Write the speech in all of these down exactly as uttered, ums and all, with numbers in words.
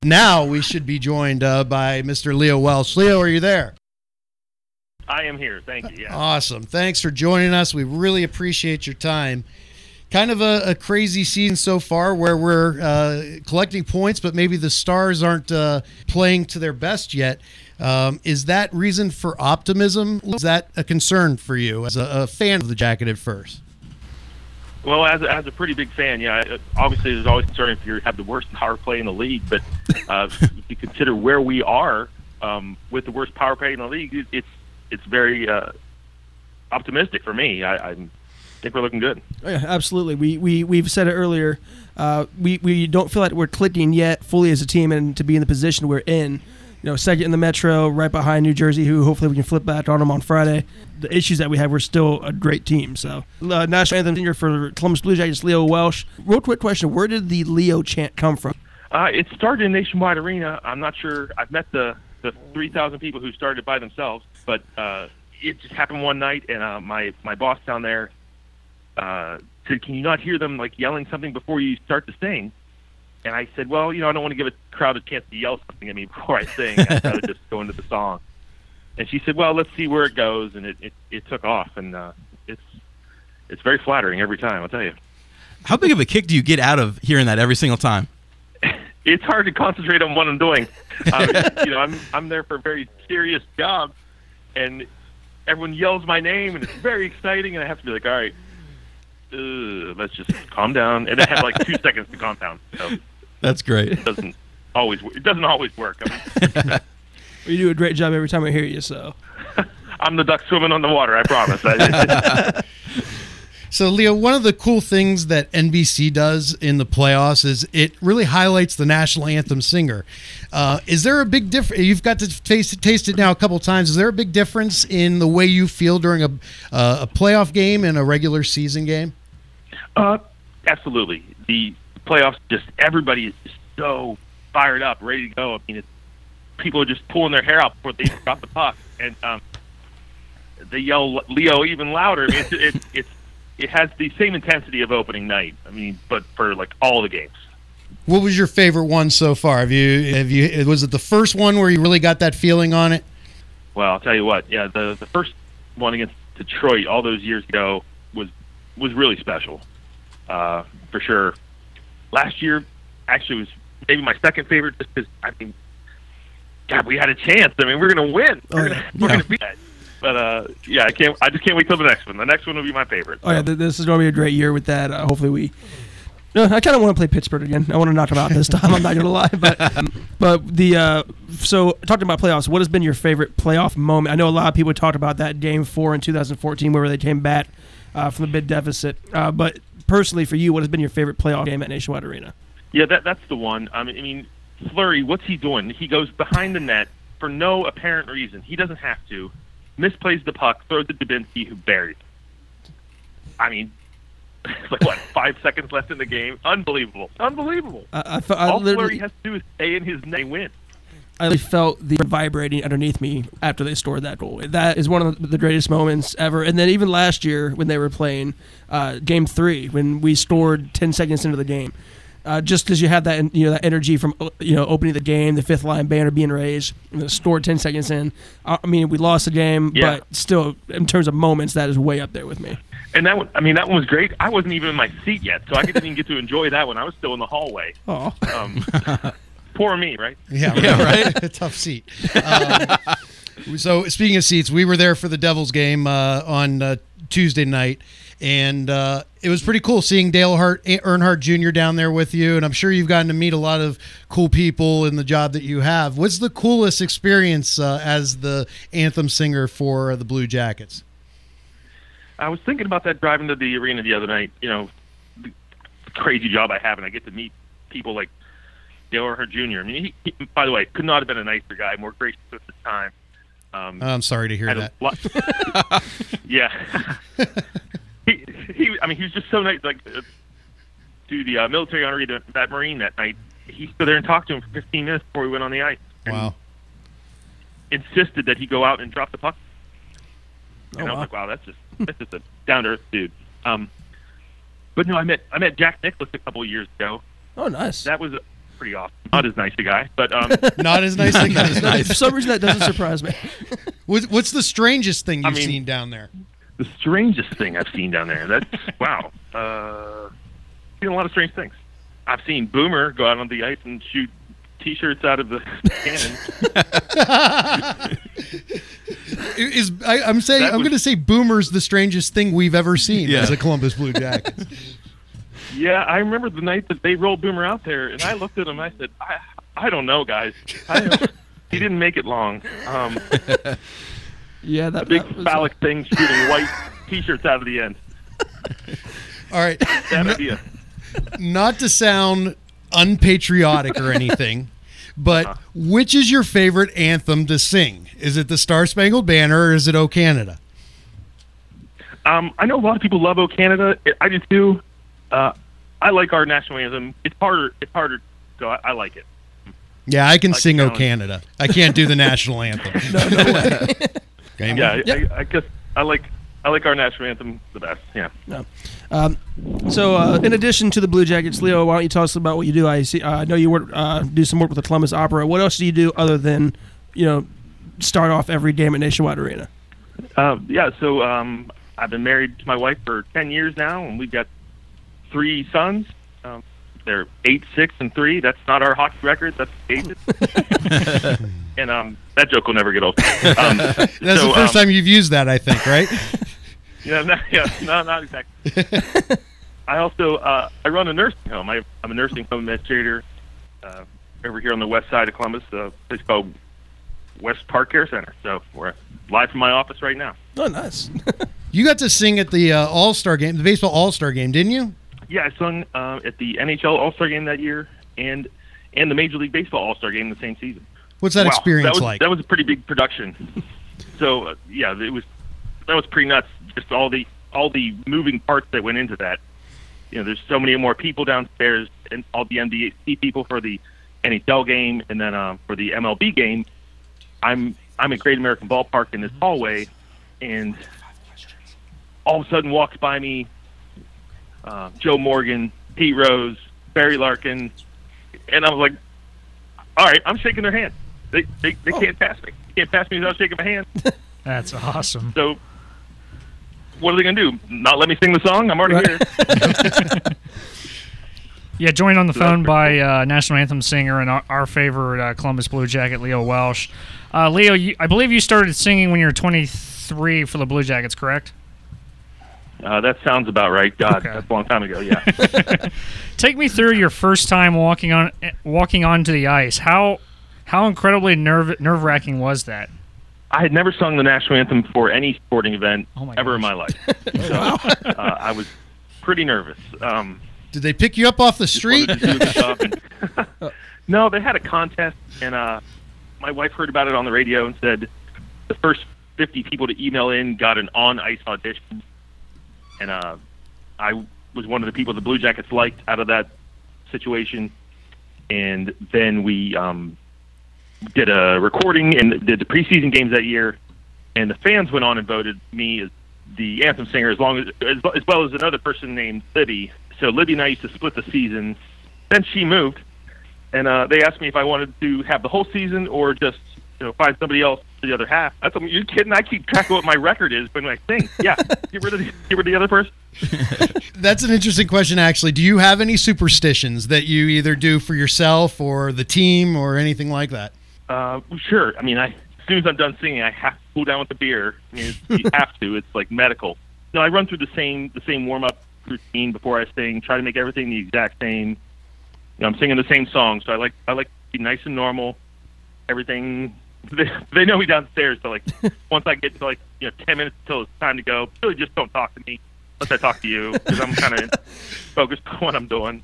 Now we should be joined uh, by Mister Leo Welsh. Leo, are you there? I am here. Thank you. Yeah. Awesome. Thanks for joining us. We really appreciate your time. Kind of a, a crazy season so far where we're uh, collecting points, but maybe the Stars aren't uh, playing to their best yet. Um, is that reason for optimism? Is that a concern for you as a, a fan of the Jacket at first? Well, as a, as a pretty big fan, yeah, obviously there's always concern if you have the worst power play in the league, but uh, if you consider where we are um, with the worst power play in the league, it, it's it's very uh, optimistic for me. I, I think we're looking good. Oh, yeah, absolutely. We we we've said it earlier. Uh, we we don't feel like we're clicking yet fully as a team, and to be in the position we're in. You know, second in the Metro, right behind New Jersey, who hopefully we can flip back on them on Friday. The issues that we have, we're still a great team. So, uh, National Anthem singer for Columbus Blue Jackets, Leo Welsh. Real quick question: where did the Leo chant come from? Uh, it started in Nationwide Arena. I'm not sure. I've met the the three thousand people who started by themselves, but uh, it just happened one night, and uh, my my boss down there uh, said, "Can you not hear them like yelling something before you start to sing?" And I said, well, you know, I don't want to give a crowd a chance to yell something at me before I sing. I'd rather just go into the song. And she said, well, let's see where it goes. And it, it, it took off. And uh, it's it's very flattering every time, I'll tell you. How big of a kick do you get out of hearing that every single time? It's hard to concentrate on what I'm doing. Um, you know, I'm I'm there for a very serious job. And everyone yells my name, and it's very exciting. And I have to be like, all right, uh, let's just calm down. And I have like two seconds to calm down. So. That's great. It doesn't always. It doesn't always work. I mean, well, you do a great job every time I hear you. So I'm the duck swimming on the water. I promise. So, Leo, one of the cool things that N B C does in the playoffs is it really highlights the national anthem singer. Uh, is there a big difference? You've got to taste it, taste it now a couple of times. Is there a big difference in the way you feel during a uh, a playoff game and a regular season game? Uh, absolutely. The playoffs, just everybody is just so fired up, ready to go. I mean, it's, people are just pulling their hair out before they drop the puck, and um, they yell Leo even louder. I mean, it's, it, it's it has the same intensity of opening night. I mean, but for like all the games. What was your favorite one so far? Have you have you was it the first one where you really got that feeling on it? Well, I'll tell you what. Yeah, the the first one against Detroit all those years ago was was really special, uh, for sure. Last year, actually, was maybe my second favorite, just because I mean, God, we had a chance. I mean, we're gonna win. We're oh, gonna yeah. we're gonna beat that. But uh, yeah, I can't. I just can't wait till the next one. The next one will be my favorite. So. Oh yeah, th- this is going to be a great year with that. Uh, hopefully we. No, I kind of want to play Pittsburgh again. I want to knock them out this time. I'm not going to lie, but um, but the uh, so talking about playoffs, what has been your favorite playoff moment? I know a lot of people talked about that Game Four in two thousand fourteen, where they came back uh, from the big deficit. Uh, but personally, for you, what has been your favorite playoff game at Nationwide Arena? Yeah, that that's the one. I mean, I mean, Fleury, what's he doing? He goes behind the net for no apparent reason. He doesn't have to. Misplays the puck, throws it to Dubinsky, who buries it. I mean, it's like, what, five seconds left in the game? Unbelievable. Unbelievable. I, I, I All literally, Fleury has to do is stay in his net and win. I felt the vibrating underneath me after they scored that goal. That is one of the greatest moments ever. And then even last year when they were playing uh, Game Three, when we scored ten seconds into the game, uh, just because you had that you know that energy from you know opening the game, the fifth line banner being raised, and scored ten seconds in. I mean, we lost the game, Yeah. but still, in terms of moments, that is way up there with me. And that one, I mean, that one was great. I wasn't even in my seat yet, so I didn't even get to enjoy that one. I was still in the hallway. Oh. Um, poor me, right? Yeah, yeah, right. Tough seat. Um, so speaking of seats, we were there for the Devils game uh, on uh, Tuesday night, and uh, it was pretty cool seeing Dale Hart, Earnhardt Junior down there with you, and I'm sure you've gotten to meet a lot of cool people in the job that you have. What's the coolest experience uh, as the anthem singer for the Blue Jackets? I was thinking about that driving to the arena the other night. You know, the crazy job I have, and I get to meet people like Dale Earnhardt Junior I mean, he, he, by the way, could not have been a nicer guy, more gracious at the time. Um, I'm sorry to hear that. Lot, yeah. he, he, I mean, he was just so nice. Like, uh, to the uh, military honoree, to that Marine that night, he stood there and talked to him for fifteen minutes before we went on the ice. Wow. Insisted that he go out and drop the puck. And Oh, I was wow. like, wow, that's just that's just a down to earth dude. Um, but no, I met I met Jack Nicklaus a couple of years ago. Oh, nice. That was pretty awesome. Not as nice a guy, but um, Not as nice. Like that. For some reason, that doesn't surprise me. What- What's the strangest thing you've I mean- seen down there? the strangest thing I've seen down there. That's wow. Uh, seen a lot of strange things. I've seen Boomer go out on the ice and shoot T-shirts out of the cannon. Is I, I'm saying That I'm was- going to say Boomer's the strangest thing we've ever seen Yeah. as a Columbus Blue Jackets. Yeah, I remember the night that they rolled Boomer out there, and I looked at him. I said, "I, I don't know, guys. I don't, he didn't make it long. Um, Yeah, that a big that was, phallic thing shooting white T-shirts out of the end. All right, That idea. not to sound unpatriotic or anything, but Uh-huh. which is your favorite anthem to sing? Is it the Star Spangled Banner or is it "O Canada"? Um, I know a lot of people love "O Canada." I do too. Uh, I like our national anthem. It's harder. It's harder, so I, I like it. Yeah, I can Like sing "O challenge. Canada." I can't do the national anthem. no, no way. Okay, Yeah, I, Yep. I, I guess I like I like our national anthem the best. Yeah. No. Um, so, uh, in addition to the Blue Jackets, Leo, why don't you tell us about what you do? I see. Uh, I know you work, uh, do some work with the Columbus Opera. What else do you do other than, you know, start off every game at Nationwide Arena? Uh, yeah. So um, I've been married to my wife for ten years now, and we've got three sons. Um, they're eight, six, and three. That's not our hockey record. That's ages. And um, that joke will never get old. Um, That's so, the first um, time you've used that, I think, right? Yeah, no, yeah, no, not exactly. I also uh, I run a nursing home. I, I'm a nursing home administrator uh, over here on the west side of Columbus, a place called West Park Care Center. So we're live from my office right now. Oh, nice. You got to sing at the uh, All-Star game, the baseball All-Star game, didn't you? Yeah, I sung uh, at the N H L All-Star game that year and and the Major League Baseball All-Star game the same season. What's that Wow, experience that was, like? That was a pretty big production. So uh, yeah, it was that was pretty nuts. Just all the all the moving parts that went into that. You know, there's so many more people downstairs, and all the N B A C people for the N H L game, and then uh, for the M L B game. I'm I'm at Great American Ballpark in this hallway, and all of a sudden walks by me uh, Joe Morgan, Pete Rose, Barry Larkin, and I was like, all right, I'm shaking their hand. They they, they can't pass me. They can't pass me without shaking my hand. That's awesome. So what are they going to do? Not let me sing the song? I'm already here. Yeah, joined on the So that's phone pretty by uh, national anthem singer and our, our favorite uh, Columbus Blue Jacket, Leo Welsh. Uh, Leo, you, I believe you started singing when you were twenty-three for the Blue Jackets, correct? Uh, that sounds about right. God, Okay. that's a long time ago. Yeah. Take me through your first time walking on walking onto the ice. How how incredibly nerve nerve wracking was that? I had never sung the national anthem for any sporting event Oh my ever in gosh. my life. So uh, I was pretty nervous. Um, Did they pick you up off the just street? wanted to do a good job and- no, they had a contest, and uh, my wife heard about it on the radio and said the first fifty people to email in got an on-ice audition. And uh, I was one of the people the Blue Jackets liked out of that situation. And then we um, did a recording and did the preseason games that year. And the fans went on and voted me as the anthem singer, as long as as, as well as another person named Libby. So Libby and I used to split the season. Then she moved, and uh, they asked me if I wanted to have the whole season or just you know find somebody else for the other half. I told them, "You're kidding? I keep track of what my record is when I sing. Yeah, get rid of the, get rid of the other person." That's an interesting question, actually. Do you have any superstitions that you either do for yourself or the team or anything like that? Uh, sure. I mean, I as soon as I'm done singing, I have to cool down with the beer. I mean, it's, you have to. It's like medical. No, I run through the same the same warm up routine before I sing. Try to make everything the exact same. You know, I'm singing the same song, so I like I like to be nice and normal. Everything. They, they know me downstairs, so like once I get to like you know ten minutes until it's time to go, really just don't talk to me unless I talk to you because I'm kind of focused on what I'm doing.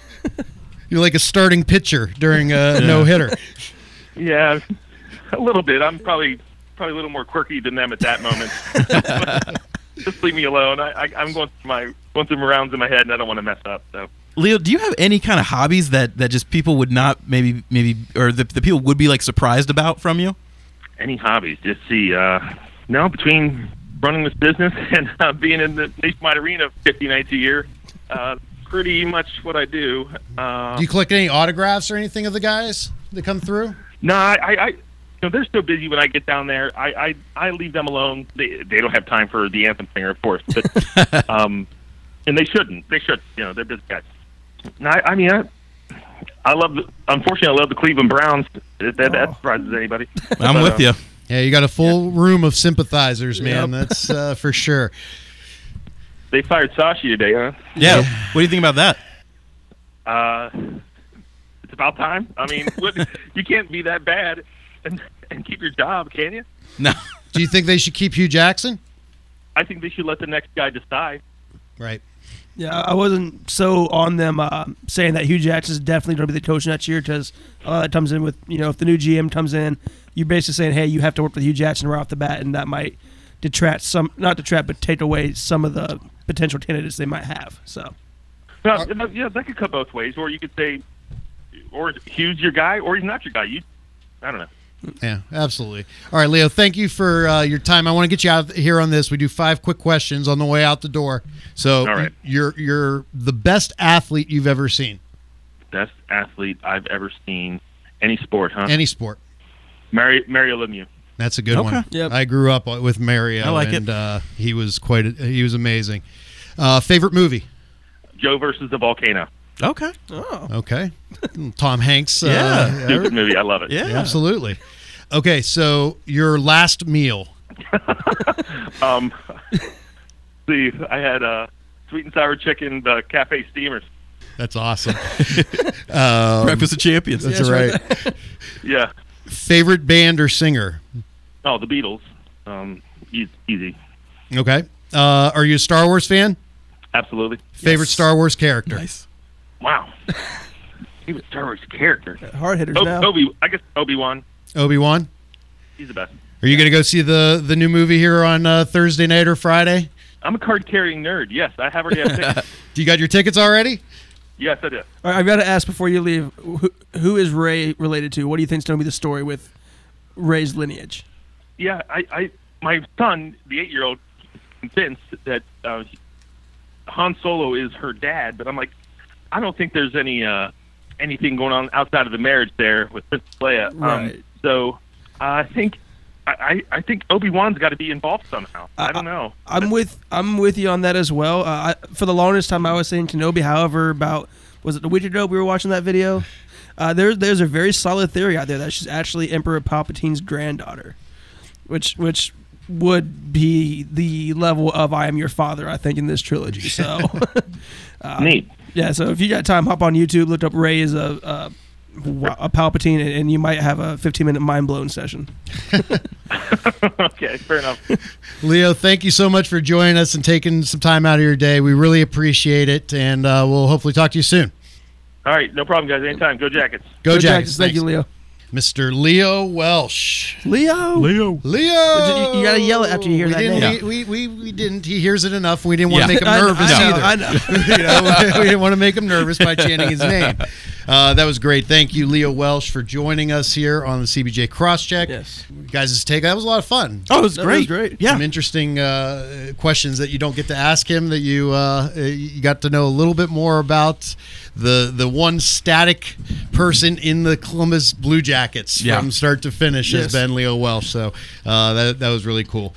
You're like a starting pitcher during a no hitter. Yeah, a little bit. I'm probably probably a little more quirky than them at that moment. Just leave me alone. I, I, I'm going through my going through my rounds in my head, and I don't want to mess up. So, Leo, do you have any kind of hobbies that, that just people would not maybe maybe or the, the people would be like surprised about from you? any hobbies? Just see. Uh, no, between running this business and uh, being in the Nationwide Arena fifty nights a year, uh, pretty much what I do. Uh, Do you collect any autographs or anything of the guys that come through? no, I, I, I, you know, they're so busy when I get down there. I, I, I leave them alone. They, they don't have time for the anthem singer, of course, but um, and they shouldn't. They should. You know, they're busy guys. No, I, I mean, I, I love. The, unfortunately, I love the Cleveland Browns. That, that, that surprises anybody. I'm But, with uh, you. Yeah, you got a full room of sympathizers, man. That's uh, for sure. They fired Sashi today, huh? Yeah. What do you think about that? Uh, it's about time. I mean, what, you can't be that bad and and keep your job, can you? No. Do you think they should keep Hugh Jackson? I think they should let the next guy decide. Right. Yeah, I wasn't so on them uh, saying that Hugh Jackson's definitely going to be the coach next year because uh, it comes in with, you know, if the new G M comes in, you're basically saying, hey, you have to work with Hugh Jackson right off the bat, and that might detract some, not detract, but take away some of the potential candidates they might have. So, Well, yeah, that could cut both ways. Or you could say, or Hugh's your guy, or he's not your guy. You, I don't know. Yeah, absolutely. All right, Leo, thank you for uh, your time. I want to get you out here on this. We do five quick questions on the way out the door. So All right. you're you're the best athlete you've ever seen. Best athlete I've ever seen, any sport, huh? Any sport. Mary, Mario Lemieux. That's a good Okay. one. Yep. I grew up with Mario, I like it. and uh, he was quite a, he was amazing. Uh, favorite movie? Joe versus the volcano. Okay. oh, Okay. Tom Hanks. Yeah. Uh, Stupid movie. I love it. Yeah. absolutely. Okay, so your last meal. Um, see, I had uh, sweet and sour chicken, the cafe steamers. That's awesome. um, Breakfast of Champions. That's Yeah, right. Yeah. Favorite band or singer? Oh, the Beatles. Um, e- easy. Okay. Uh, are you a Star Wars fan? Absolutely. Favorite Yes. Star Wars character? Nice. Wow. He was Star Wars character. hard hitters Oh, now. Obi, I guess Obi-Wan. Obi-Wan? He's the best. Are you going to go see the, the new movie here on uh, Thursday night or Friday? I'm a card-carrying nerd. Yes, I have already have tickets. Do you got your tickets already? Yes, I do. All right, I've got to ask before you leave, who, who is Ray related to? What do you think is going to be the story with Ray's lineage? Yeah, I, I my son, the eight-year-old, convinced that uh, Han Solo is her dad, but I'm like, I don't think there's any uh, anything going on outside of the marriage there with Princess Leia. Um, Right. So I think I, I, I think Obi-Wan's got to be involved somehow. I, I- don't know. I'm with I'm with you on that as well. Uh, I, for the longest time, I was saying Kenobi. However, about was it a week ago we were watching that video? Uh, there's there's a very solid theory out there that she's actually Emperor Palpatine's granddaughter, which which would be the level of I am your father, I think, in this trilogy. So Neat. yeah, so if you got time, hop on YouTube, look up Ray as a a, a Palpatine, and, and you might have a fifteen minute mind blown session. Okay, fair enough. Leo, thank you so much for joining us and taking some time out of your day. We really appreciate it, and uh, we'll hopefully talk to you soon. All right, no problem, guys. Anytime. Go Jackets. Go, Go Jackets. Thank you, Thanks. Leo. Mister Leo Welsh. Leo. Leo. Leo! You- you gotta yell it after you hear we that didn't, name. We, we, we, we didn't. He hears it enough. We didn't want to Yeah. make him I- nervous I know, either. I know. You know, we didn't want to make him nervous by chanting his name. Uh, that was great. Thank you, Leo Welsh, for joining us here on the C B J Crosscheck. Yes. Guys' take. That was a lot of fun. Oh, it was That great. was great. Yeah. Some interesting uh, questions that you don't get to ask him. That you uh, you got to know a little bit more about the the one static person in the Columbus Blue Jackets Yeah. from start to finish Yes. has been Leo Welsh. So uh, that that was really cool.